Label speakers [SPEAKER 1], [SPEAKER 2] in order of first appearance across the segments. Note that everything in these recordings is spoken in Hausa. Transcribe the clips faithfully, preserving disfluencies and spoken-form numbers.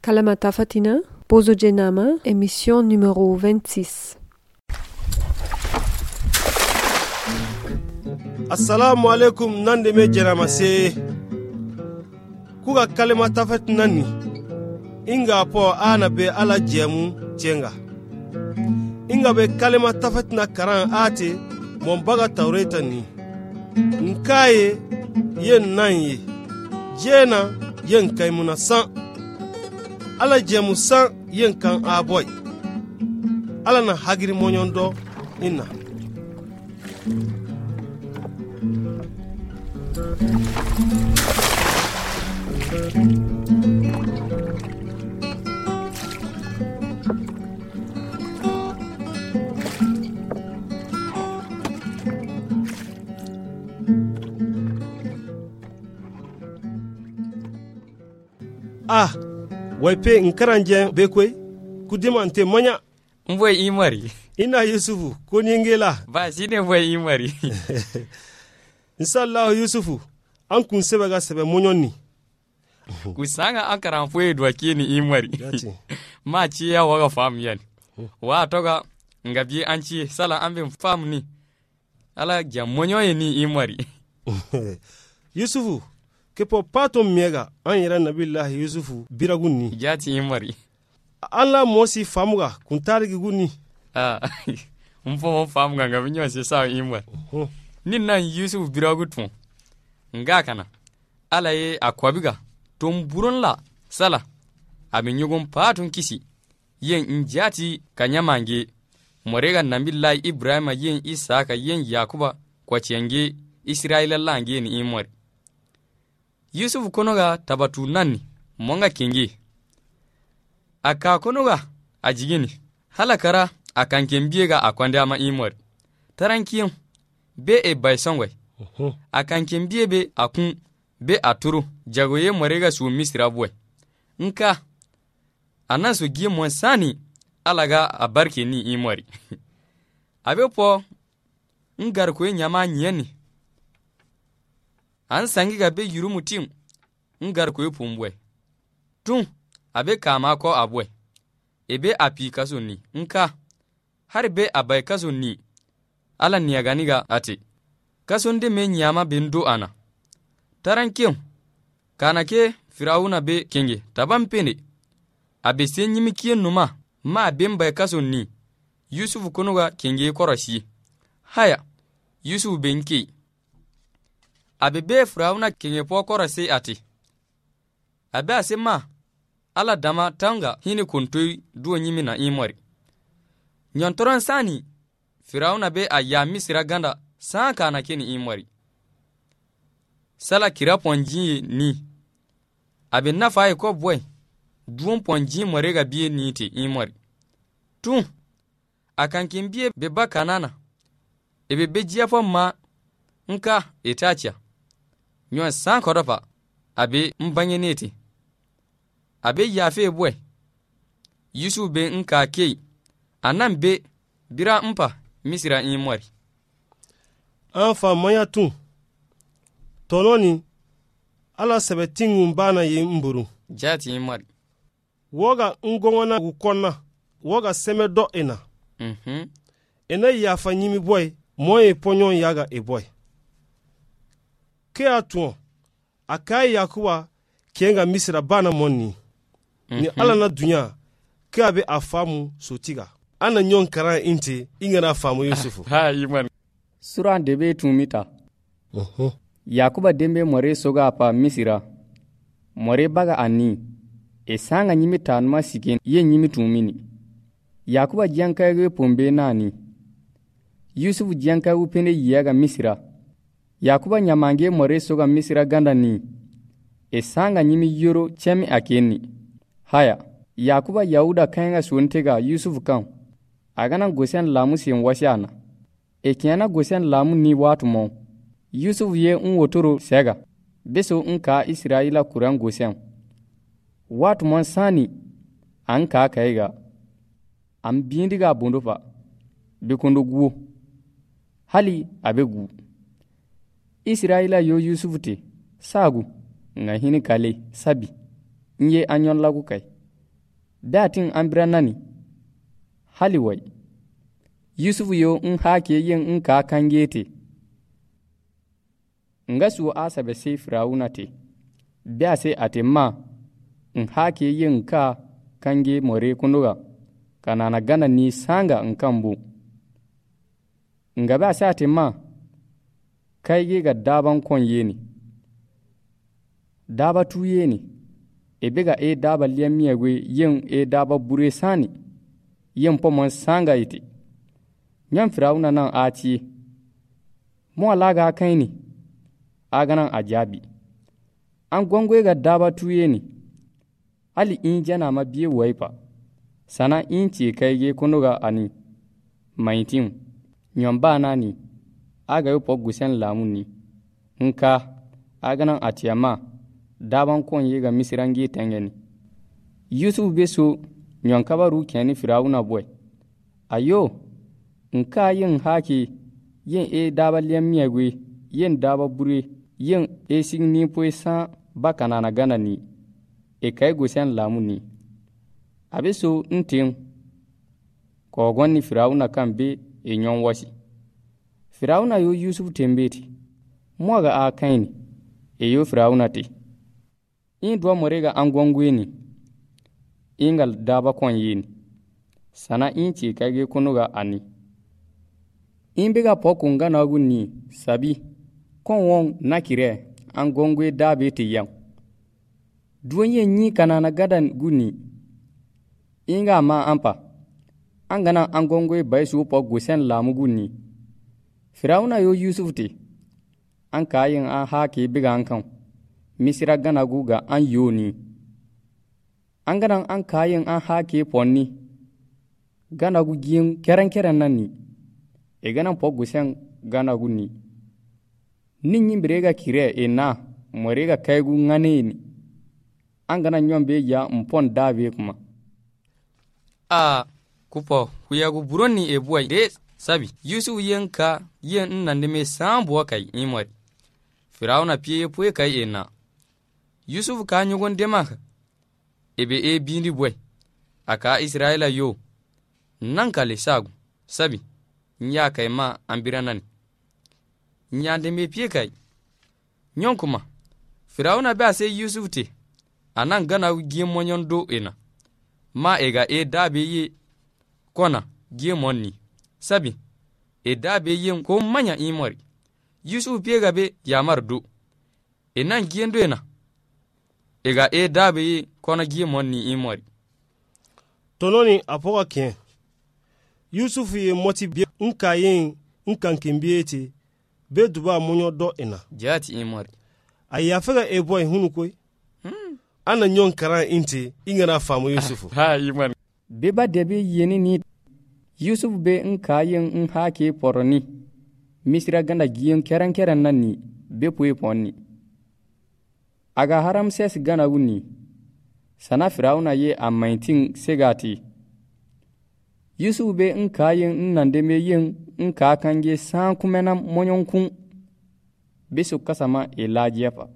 [SPEAKER 1] Kalamata Fatina, Bozo Djenama, émission numéro vingt-six.
[SPEAKER 2] Assalamu alaikum nande me Djenama se. Kuga Kalamata Fatina ni. Inga po ana be ala jemu tjenga. Inga be Kalamata Fatina karan ate mombaga taureta ni. Nkaye yen nanye. Jena yen kaimuna san. Ala jemu san yen kan aboy. Ala na hagiri monyondo ina. Ah, waipe nkaranje bekwe kudimante manya
[SPEAKER 3] Mbwe imari.
[SPEAKER 2] Ina Yusufu koningela
[SPEAKER 3] Ba shine mbwe imari.
[SPEAKER 2] Inshallah Yusufu an kun sebe ga sebe monyonni.
[SPEAKER 3] Kusanga ankara mfwe dwakini imari. Ma chi ya waga fam yan. Wa toga ngabi anchi sala ambe fam ni. Ala jamonyo ni imari.
[SPEAKER 2] Yusufu kepo pato miega an yira nabillahi Yusufu biragunni.
[SPEAKER 3] Jati imari.
[SPEAKER 2] Allah mosi famuga kuntarigi gunni.
[SPEAKER 3] Ah. Mfo mo famuga ngabinyo se sa imari. Ninna Yusufu biragutun. Nga kana. Ala ye akwabiga. Tumburon la sala. Abin yugun patun kisi. Yen injati kanyamange. Morega nabillahi Ibrahim yen Isaka yen Yakuba kwa chenge Israila lange ni imari. Yusuf konoga tabatu nani monga kingi. Aka konoga ajigini. Halakara akankembiega akwande ama imori. Tarankiyon be e baisongwe. Akankembie be akun be aturu jagoye morega su misira bwe. Nka anaso gie mwasani alaga abarke ni imori. Abe po ngar kwe nyama nyeni. An sangi ga be yuru mutim ngar ko pumbwe tun abe kama ko abwe ebe api kaso ni nka har be abai kaso ni ala niyagani ga ate kaso nde me nyama bendo ana tarankim kana ke firawuna be kenge tabam pene abe senyimi kien numa ma bemba kaso ni Yusuf konoga kenge koroshi haya Yusuf benki abe be Firawuna kenye pokora se ati. Abe asema ala dama tanga hini kuntoi duo nyimi na imori. Nyontoran sani Firawuna be a ya misira ganda sanka na keni imori. Sala kira ponji ni. Abe nafa ko boy. Duon ponji morega biye ni te imori. Tun akankimbie beba kanana. Ebe bejia po ma nka etachia. Nyon san kodopa abe mbanye neti abe yafe bwe Yusuf be nka kei anan be bira mpa misira imwari
[SPEAKER 2] Anfa manya tun tononi ala sebetingu mbana ye mburu
[SPEAKER 3] jati imwari
[SPEAKER 2] woga ngongona ukonna woga semedo ena
[SPEAKER 3] mhm
[SPEAKER 2] ena yafa nyimi boy moye ponyon yaga e boy ke atuon akai Yakuba kenga misira bana monni mm-hmm. Ni ala na dunya ke abe afamu sotiga ana nyon kara inte ingana afamu Yusufu
[SPEAKER 3] ha iman
[SPEAKER 4] Sura debe tumita
[SPEAKER 2] uh-huh.
[SPEAKER 4] Yakuba dembe more soga apa misira more baga ani esanga nyimi tanma sigen ye nyimi tumini Yakuba janka ge pombe nani Yusuf janka upene yaga misira Yakuba nyamange more soga misira ganda ni esanga nyimi yoro chemi akeni haya Yakuba Yahuda kanga suntega Yusuf kan agana gosen lamu sin washana e kiana gosen lamu ni watu mo Yusuf ye un wotoro sega beso nka Israila kuran gosen watu mon sani anka kaiga am bindiga bondofa bikondo guo hali abegu Israila yo Yusuf te sagu nga hini kale sabi nye anyon lagu kai datin an bira nani haliwai yusufu yo in hake yin in ka kange te nga su asabe sai firawuna te biya sai ate ma in hake yin ka kange more kunuga kana na gana ni sanga in kambu nga ba sai ate ma kai ge ga daban kon yeni daba tuye ni ebe ga e daba liyan miyagwe yin e daba bure sani yin pomon sanga iti nyan firawuna nan a ciye mo alaga kai ni aganan a jabi an gwangwe ga daba tuye ni ali in jana ma biye waifa sana in ce kai ge kunuga ani maitin nyon ba na ni aga yi pogusen lamun ni nka aganan a tiyama daban kon ye ga misirangi tengeni yusuf be so nyon kabaru keni firawuna boy ayo nka yin haki yin e daba liyan miyagwe yin daba bure yin e signi poe sa bakana na gana ni e kai gusen lamun ni abe so ntin ko gonni firawuna kan be e nyon wasi firawuna yo yusuf tembeti mo ga a kaini e yo firawuna te in duwa morega an gwangweni ingal daba kon yini sana in ce kage kunuga ani in biga pokun gana gunni sabi kon won nakire an gwangwe dabe te yan duwan yin yi kanana gadan gunni inga ma ampa an gana an gwangwe bai su po gusen lamu gunni firawuna yo yusuf te an kayin an hake biga an kan misira gana guga an yoni an ganan an kayin an hake ponni gana gu giyin keren keren nan ni e ganan po gusen gana gu ni nin yin birega kire e na morega kai gu ngane ni an ganan nyon be ya mpon dabe kuma
[SPEAKER 3] a kupo kuya gu buroni e buai de sabi yusuf yenka yen nan de me sambo kai imori firawna piye puye kai e na yusuf ka nyugon demaka ebe e bindi boy aka israila yo nan kale sagu sabi nya kai ma ambiranani nya de me pie kai nyon kuma firawuna ba sai yusuf te anan gana gi monyon do ena ma ega e dabe ye kona gi monni sabi e dabe ye ko manya imori yusuf pie gabe yamar do enan gi endo ena ega e dabe yi kona gi monni imori
[SPEAKER 2] tononi apoka ken yusuf ye moti bi nka yin nkan kimbieti be duba munyo do ina
[SPEAKER 3] jati imori
[SPEAKER 2] aya fega e boy hunu koy hmm. ana nyon karan inti ingana famu yusuf
[SPEAKER 3] ha imori
[SPEAKER 4] be ba debe yeni ni yusuf be nka yin in hake poroni misira ganda giyen keran keran nan ni be puye ponni aga haram ses gana wuni sana firawuna ye a maintin segati yusuf be in kayin in nan de me yin in ka kange san kumena monyonkun bisu kasama e la jefa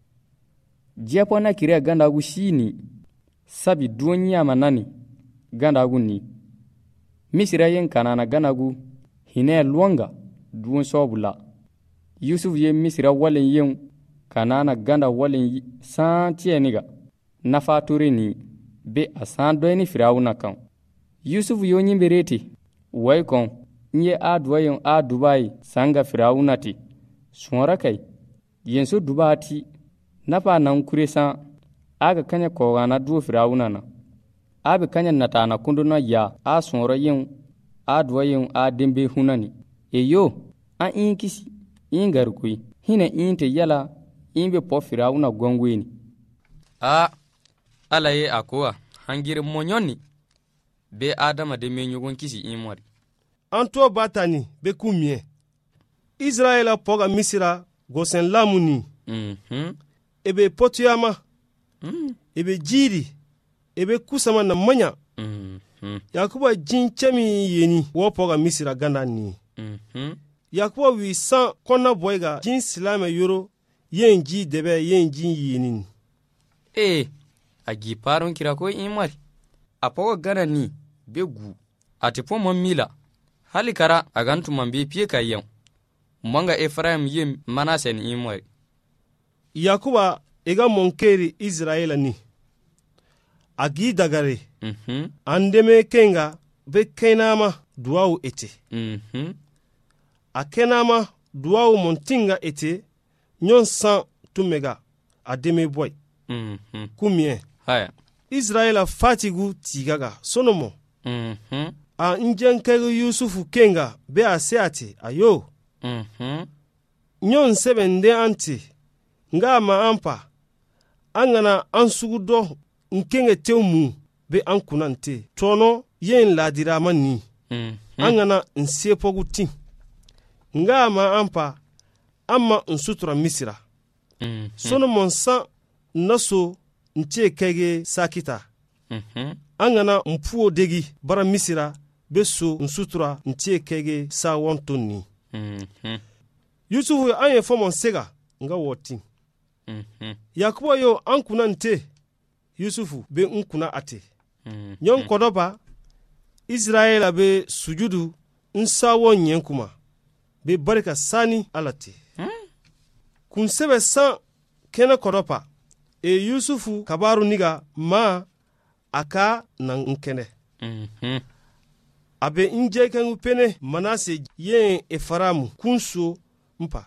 [SPEAKER 4] jefa na kire ganda gu shini sabi dunya manani ganda gu ni misira yin kanana gana gu hine luanga duun sobula yusuf ye misira walen yin kanana ganda walin san tiyeniga nafa tore ni be a san doyni firawuna kan yusuf yo nyimbereti way kon nye a duwayon a dubai sanga firawuna ti sunra kai yenso dubati nafa nan kuresa aga kanya kogana duwo firawuna na abi kanya natana kunduna ya a sunra yin a duwayon a dembe hunani eyo a inkisi ingarkui hina inte yala imbe po firawuna gongweni
[SPEAKER 3] a ala ye akowa hangire monyoni be adama de menyugon kisi imori
[SPEAKER 2] anto batani be kumie israela poga misira gosen lamuni
[SPEAKER 3] mhm
[SPEAKER 2] ebe potuyama mm. ebe jiri ebe kusama na manya
[SPEAKER 3] mhm
[SPEAKER 2] yakuba jinchemi yeni wo poga misira ganda ni
[SPEAKER 3] mhm
[SPEAKER 2] yakuba wi san konna boyga jin silame yoro yen ji debe yen jin yinin
[SPEAKER 3] eh agi paron kira ko imari a pawa gana ni be gu a te po mon mila hali kara a gantu man be pie kayan manga Efraim yim Manase ni imwe
[SPEAKER 2] Yakuba ega monkeri Israela ni agi dagare
[SPEAKER 3] mhm
[SPEAKER 2] andeme kenga be kenama duau ete
[SPEAKER 3] mhm
[SPEAKER 2] a kenama duau montinga ete nyon san tumega ademe boy
[SPEAKER 3] mhm
[SPEAKER 2] kumie
[SPEAKER 3] haya
[SPEAKER 2] Israela fatigu tigaga sonomo
[SPEAKER 3] mhm
[SPEAKER 2] a njenkego Yusufu kenga be aseati ayo
[SPEAKER 3] mhm
[SPEAKER 2] nyon sebende anti nga ma ampa angana ansugudo nkenge teumu be ankunante tono yen ladira mani
[SPEAKER 3] mhm
[SPEAKER 2] angana nsepoguti nga ma ampa amma nsutura misira
[SPEAKER 3] mhm
[SPEAKER 2] sono monsa naso nche kege sakita
[SPEAKER 3] mhm
[SPEAKER 2] angana mpuo degi bara misira beso nsutura nche kege sa wontoni
[SPEAKER 3] mhm
[SPEAKER 2] Yusufu anye fomon sega nga woti
[SPEAKER 3] mhm
[SPEAKER 2] Yakuba yo ankuna nte Yusufu be nkuna ate
[SPEAKER 3] mhm
[SPEAKER 2] nyon kodoba Israela be sujudu nsawo nyenkuma be barika sani alate kun sebe san kene kodopa e Yusufu kabaru niga ma aka na nkene
[SPEAKER 3] mhm
[SPEAKER 2] abe nje kengu pene Manase yen Eframu kunso mpa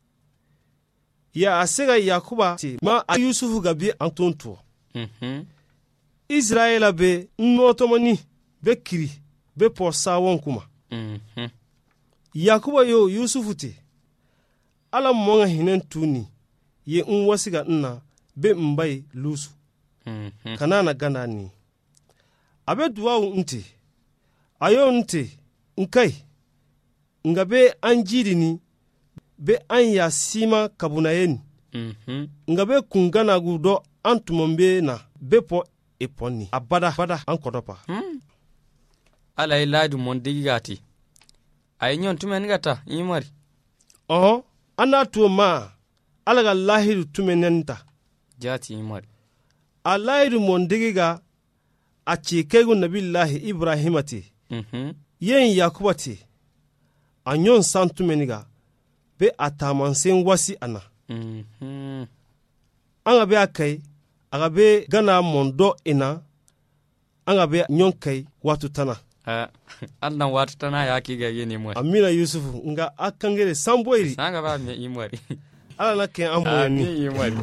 [SPEAKER 2] ya asega Yakuba te ma a Yusufu gabi antonto
[SPEAKER 3] mhm
[SPEAKER 2] Israela be nnotomoni be kiri be posa wonkuma
[SPEAKER 3] mhm
[SPEAKER 2] Yakuba yo Yusufu te ala monga hinen tuni ye nwasiga nna be mbai lusu
[SPEAKER 3] mhm
[SPEAKER 2] kanana ganda ni abe duwawu nte ayo nte nkai ngabe anjiri ni be anya sima kabunayeni
[SPEAKER 3] mhm
[SPEAKER 2] ngabe kungana gudo antumombe na bepo eponi abada bada ankodopa
[SPEAKER 3] ala iladu mon digati ay nyon tumen gata imari
[SPEAKER 2] oh anatu ma alaga lahiru tumenenta
[SPEAKER 3] jati imari
[SPEAKER 2] alairu mondigiga a cikegu nabillahi ibrahimati
[SPEAKER 3] mhm
[SPEAKER 2] yen yakubati a nyon santumeniga be a tamansen wasi ana
[SPEAKER 3] mhm
[SPEAKER 2] an be a kai aga be gana mondo ina an be nyon kai watu tana
[SPEAKER 3] ah annan watu tana ya ki ga yene mu
[SPEAKER 2] amina yusufu nga akangere samboiri
[SPEAKER 3] sanga ba me imari
[SPEAKER 2] ala na ken ambo ni
[SPEAKER 3] ni imari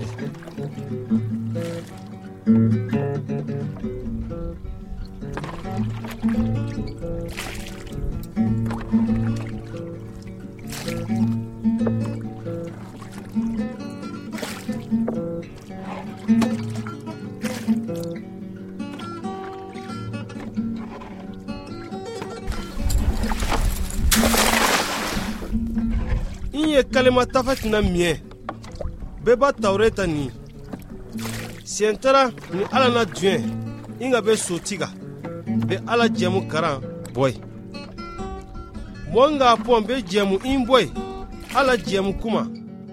[SPEAKER 2] inye kalima tafat na mie beba taureta ni sientara ni ala na duen inga be sotiga be ala jemu karan boy monga pon be jemu in boy ala jemu kuma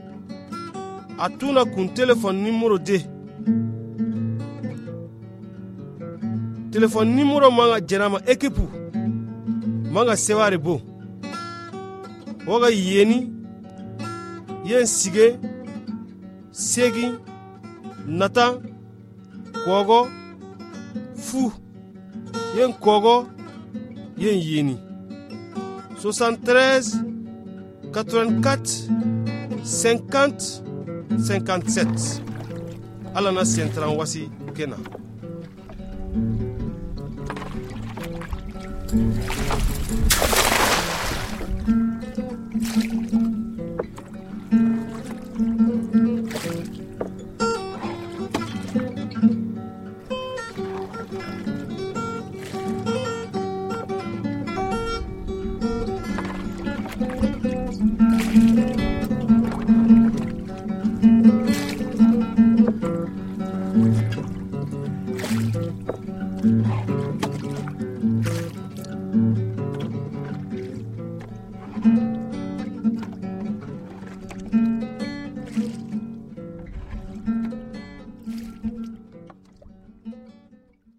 [SPEAKER 2] atuna kun telefon numero de telefon numero manga jenama ekipu manga seware bo woga yeni yen sige segi nata kogo fu yen kogo yen yeni soixante-treize quatre-vingt-quatre cinquante cinquante-sept ala na sentran wasi kena